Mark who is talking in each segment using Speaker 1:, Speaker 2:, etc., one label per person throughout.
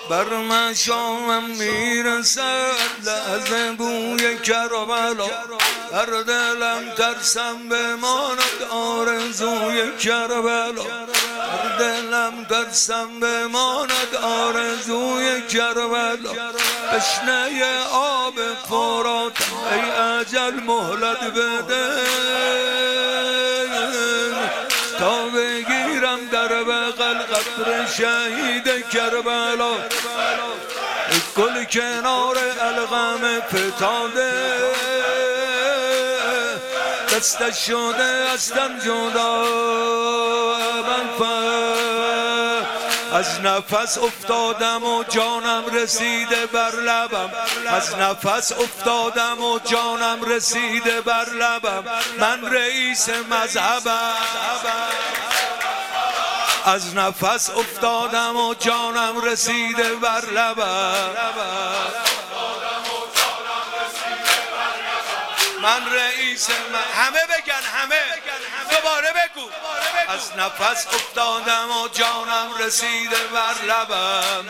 Speaker 1: بر مشامم میرسد لحظه بوی کربلا، بر دلم ترسم بماند آرزوی کربلا، بر دلم ترسم بماند آرزوی کربلا. تشنه آب فراتم ای اجل مهلت بده تا بگیرم در بغل قبر شهید کربلا. گل کنار الغم فتاده دستش شده ازم جدا، از نفس افتادم و جانم رسیده بر لبم، از نفس افتادم و جانم رسیده بر لبم. من رئیس مذهبم، از نفس افتادم و جانم رسیده بر لبم. من رئیس همه بگن، همه دوباره بگو. از نفس افتادم و جانم رسیده بر لبم.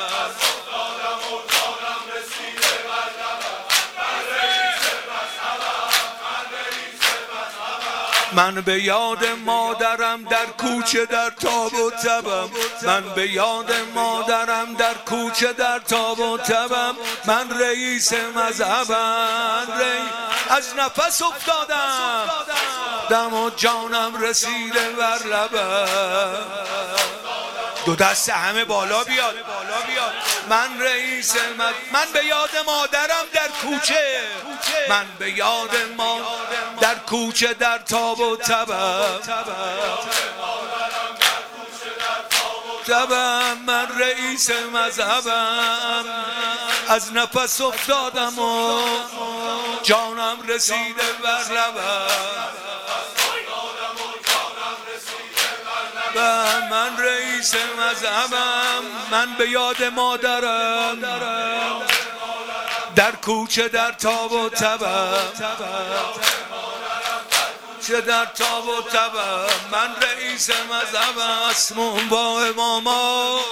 Speaker 1: من به یاد مادرم در کوچه در تاب و تبم، من به یاد مادرم در کوچه در تاب و تبم. من رئیس مذهبم، از نفس افتادم دم و جانم رسیده بر لبم. دو دست همه بالا بیاد. من رئیس من به یاد مادرم در کوچه، من به یاد ما در کوچه در تاب و تبم. من رئیس مذهبم، از نفس افتادم و جانم رسیده بر لبم. من رئیس مذهبم، من به یاد مادرم در کوچه در تاب و تبم، چه در تاب و تبم. من رئیس مذهبم، مسموم با اماما،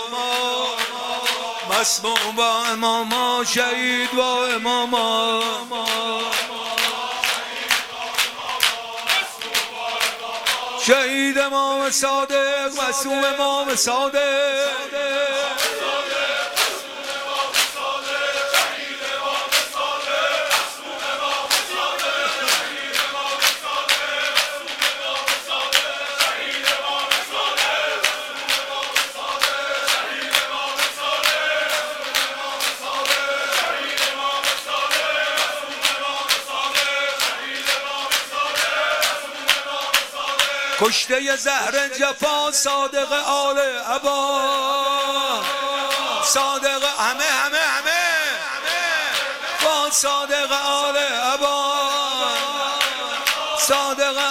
Speaker 1: مسموم با اماما، شهید با اماما. شهید امام صادق، معصوم امام صادق. کشته زهر جفا صادق آل عبا، صادق همه با صادق آل عبا، صادق